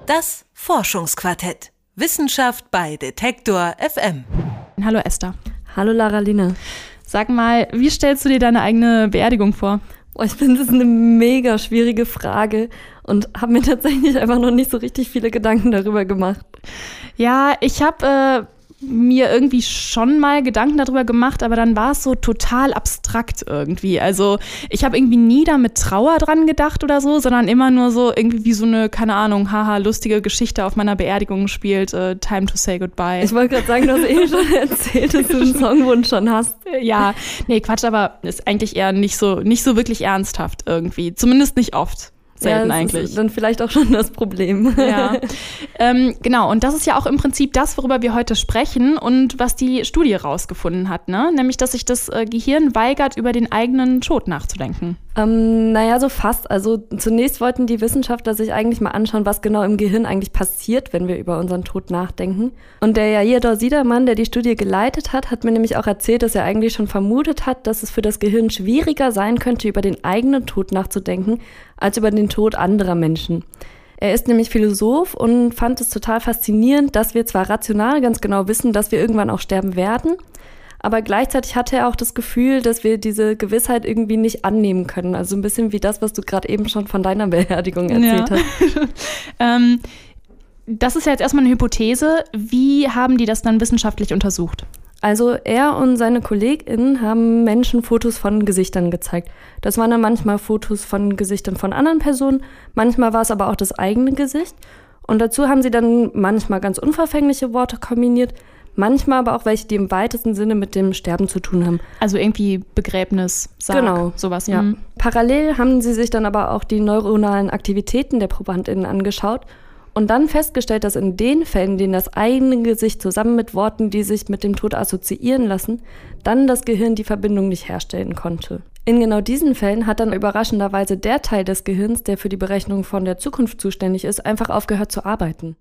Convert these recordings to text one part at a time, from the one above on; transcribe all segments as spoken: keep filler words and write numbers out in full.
Das Forschungsquartett. Wissenschaft bei Detektor F M. Hallo Esther. Hallo Laraline. Sag mal, wie stellst du dir deine eigene Beerdigung vor? Boah, ich finde, das ist eine mega schwierige Frage und habe mir tatsächlich einfach noch nicht so richtig viele Gedanken darüber gemacht. Ja, ich habe äh, mir irgendwie schon mal Gedanken darüber gemacht, aber dann war es so total abstrakt irgendwie. Also ich habe irgendwie nie da mit Trauer dran gedacht oder so, sondern immer nur so irgendwie wie so eine, keine Ahnung, haha, lustige Geschichte auf meiner Beerdigung spielt, äh, Time to say goodbye. Ich wollte gerade sagen, du hast eh schon erzählt, dass du einen Songwunsch schon hast. Ja, nee, Quatsch, aber ist eigentlich eher nicht so, nicht so wirklich ernsthaft irgendwie. Zumindest nicht oft. Selten ja, eigentlich. Ist dann vielleicht auch schon das Problem. Ja, ähm, genau. Und das ist ja auch im Prinzip das, worüber wir heute sprechen und was die Studie rausgefunden hat, ne? Nämlich, dass sich das äh, Gehirn weigert, über den eigenen Tod nachzudenken. Ähm, naja, so fast. Also zunächst wollten die Wissenschaftler sich eigentlich mal anschauen, was genau im Gehirn eigentlich passiert, wenn wir über unseren Tod nachdenken. Und der Jair Dorsidermann, der die Studie geleitet hat, hat mir nämlich auch erzählt, dass er eigentlich schon vermutet hat, dass es für das Gehirn schwieriger sein könnte, über den eigenen Tod nachzudenken, als über den Tod anderer Menschen. Er ist nämlich Philosoph und fand es total faszinierend, dass wir zwar rational ganz genau wissen, dass wir irgendwann auch sterben werden, aber gleichzeitig hatte er auch das Gefühl, dass wir diese Gewissheit irgendwie nicht annehmen können. Also ein bisschen wie das, was du gerade eben schon von deiner Beerdigung erzählt ja. hast. ähm, das ist ja jetzt erstmal eine Hypothese. Wie haben die das dann wissenschaftlich untersucht? Also er und seine KollegInnen haben Menschen Fotos von Gesichtern gezeigt. Das waren dann manchmal Fotos von Gesichtern von anderen Personen, manchmal war es aber auch das eigene Gesicht. Und dazu haben sie dann manchmal ganz unverfängliche Worte kombiniert, manchmal aber auch welche, die im weitesten Sinne mit dem Sterben zu tun haben. Also irgendwie Begräbnis, Sarg, genau, sowas. Ja. Mhm. Parallel haben sie sich dann aber auch die neuronalen Aktivitäten der ProbandInnen angeschaut und dann festgestellt, dass in den Fällen, in denen das eigene Gesicht zusammen mit Worten, die sich mit dem Tod assoziieren lassen, dann das Gehirn die Verbindung nicht herstellen konnte. In genau diesen Fällen hat dann überraschenderweise der Teil des Gehirns, der für die Berechnung von der Zukunft zuständig ist, einfach aufgehört zu arbeiten.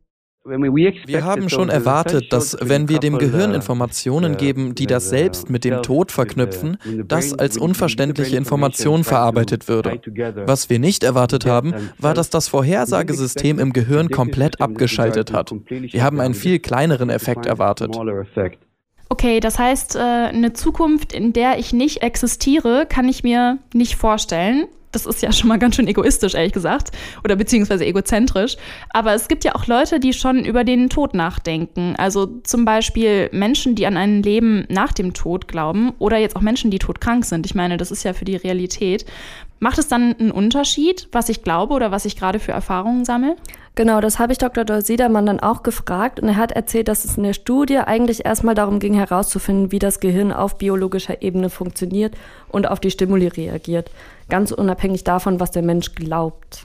Wir haben schon erwartet, dass, wenn wir dem Gehirn Informationen geben, die das selbst mit dem Tod verknüpfen, das als unverständliche Information verarbeitet würde. Was wir nicht erwartet haben, war, dass das Vorhersagesystem im Gehirn komplett abgeschaltet hat. Wir haben einen viel kleineren Effekt erwartet. Okay, das heißt, eine Zukunft, in der ich nicht existiere, kann ich mir nicht vorstellen. Das ist ja schon mal ganz schön egoistisch, ehrlich gesagt, oder beziehungsweise egozentrisch. Aber es gibt ja auch Leute, die schon über den Tod nachdenken. Also zum Beispiel Menschen, die an ein Leben nach dem Tod glauben oder jetzt auch Menschen, die todkrank sind. Ich meine, das ist ja für die Realität. Macht es dann einen Unterschied, was ich glaube oder was ich gerade für Erfahrungen sammle? Genau, das habe ich Doktor Dorsidermann dann auch gefragt und er hat erzählt, dass es in der Studie eigentlich erstmal darum ging, herauszufinden, wie das Gehirn auf biologischer Ebene funktioniert und auf die Stimuli reagiert, ganz unabhängig davon, was der Mensch glaubt.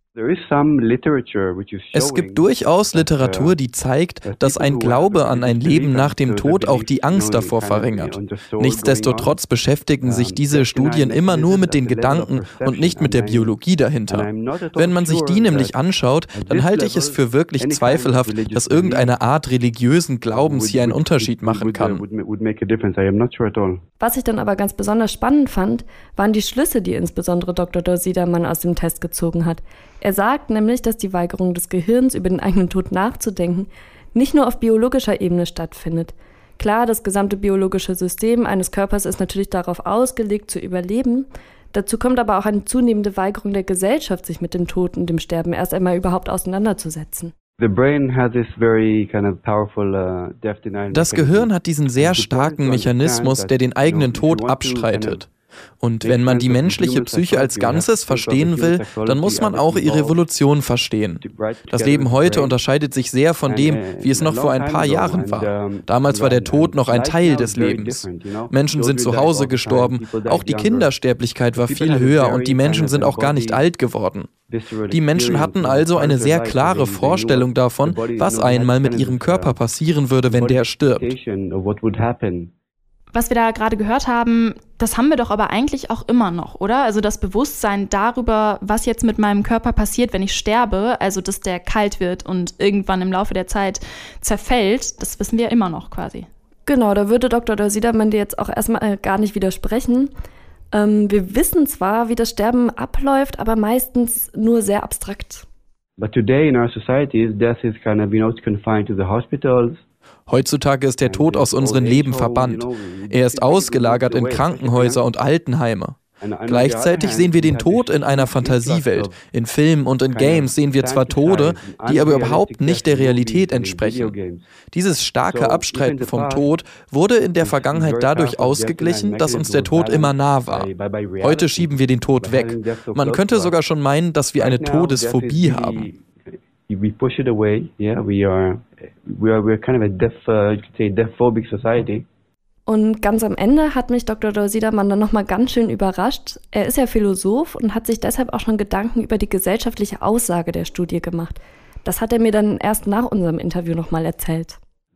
Es gibt durchaus Literatur, die zeigt, dass ein Glaube an ein Leben nach dem Tod auch die Angst davor verringert. Nichtsdestotrotz beschäftigen sich diese Studien immer nur mit den Gedanken und nicht mit der Biologie dahinter. Wenn man sich die nämlich anschaut, dann halte ich es für wirklich zweifelhaft, dass irgendeine Art religiösen Glaubens hier einen Unterschied machen kann. Was ich dann aber ganz besonders spannend fand, waren die Schlüsse, die insbesondere Doktor Dorsidermann aus dem Test gezogen hat. Er sagt nämlich, dass die Weigerung des Gehirns, über den eigenen Tod nachzudenken, nicht nur auf biologischer Ebene stattfindet. Klar, das gesamte biologische System eines Körpers ist natürlich darauf ausgelegt, zu überleben. Dazu kommt aber auch eine zunehmende Weigerung der Gesellschaft, sich mit dem Tod und dem Sterben erst einmal überhaupt auseinanderzusetzen. Das Gehirn hat diesen sehr starken Mechanismus, der den eigenen Tod abstreitet. Und wenn man die menschliche Psyche als Ganzes verstehen will, dann muss man auch ihre Evolution verstehen. Das Leben heute unterscheidet sich sehr von dem, wie es noch vor ein paar Jahren war. Damals war der Tod noch ein Teil des Lebens. Menschen sind zu Hause gestorben, auch die Kindersterblichkeit war viel höher und die Menschen sind auch gar nicht alt geworden. Die Menschen hatten also eine sehr klare Vorstellung davon, was einmal mit ihrem Körper passieren würde, wenn der stirbt. Was wir da gerade gehört haben, das haben wir doch aber eigentlich auch immer noch, oder? Also das Bewusstsein darüber, was jetzt mit meinem Körper passiert, wenn ich sterbe, also dass der kalt wird und irgendwann im Laufe der Zeit zerfällt, das wissen wir immer noch quasi. Genau, da würde Doktor Dorsidermann dir jetzt auch erstmal gar nicht widersprechen. Ähm, wir wissen zwar, wie das Sterben abläuft, aber meistens nur sehr abstrakt. But today in our societies, death is kind of, you know, it's confined to the hospitals. Heutzutage ist der Tod aus unserem Leben verbannt. Er ist ausgelagert in Krankenhäuser und Altenheime. Gleichzeitig sehen wir den Tod in einer Fantasiewelt. In Filmen und in Games sehen wir zwar Tode, die aber überhaupt nicht der Realität entsprechen. Dieses starke Abstreiten vom Tod wurde in der Vergangenheit dadurch ausgeglichen, dass uns der Tod immer nah war. Heute schieben wir den Tod weg. Man könnte sogar schon meinen, dass wir eine Todesphobie haben. We push it away. Yeah, we are, we are, we're kind of a death, uh, you could say, death-phobic society. Und ganz am Ende hat mich Doktor Sidermann dann nochmal ganz schön überrascht. Er ist ja Philosoph und hat sich deshalb auch schon Gedanken über die gesellschaftliche Aussage der Studie gemacht. Das hat er mir dann erst nach unserem Interview nochmal erzählt.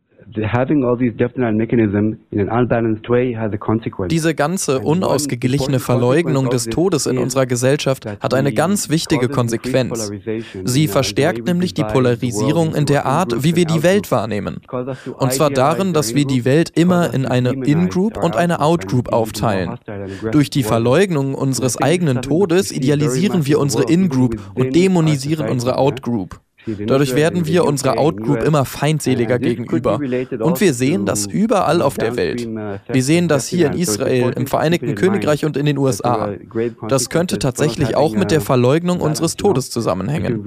Diese ganze unausgeglichene Verleugnung des Todes in unserer Gesellschaft hat eine ganz wichtige Konsequenz. Sie verstärkt nämlich die Polarisierung in der Art, wie wir die Welt wahrnehmen. Und zwar darin, dass wir die Welt immer in eine In-Group und eine Out-Group aufteilen. Durch die Verleugnung unseres eigenen Todes idealisieren wir unsere In-Group und dämonisieren unsere Out-Group. Dadurch werden wir unserer Outgroup immer feindseliger gegenüber. Und wir sehen das überall auf der Welt. Wir sehen das hier in Israel, im Vereinigten Königreich und in den U S A. Das könnte tatsächlich auch mit der Verleugnung unseres Todes zusammenhängen.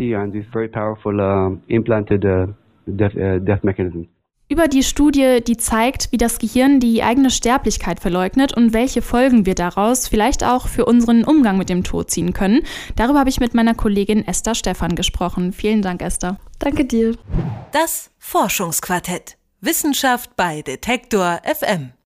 Über die Studie, die zeigt, wie das Gehirn die eigene Sterblichkeit verleugnet und welche Folgen wir daraus vielleicht auch für unseren Umgang mit dem Tod ziehen können. Darüber habe ich mit meiner Kollegin Esther Stephan gesprochen. Vielen Dank, Esther. Danke dir. Das Forschungsquartett. Wissenschaft bei Detektor F M.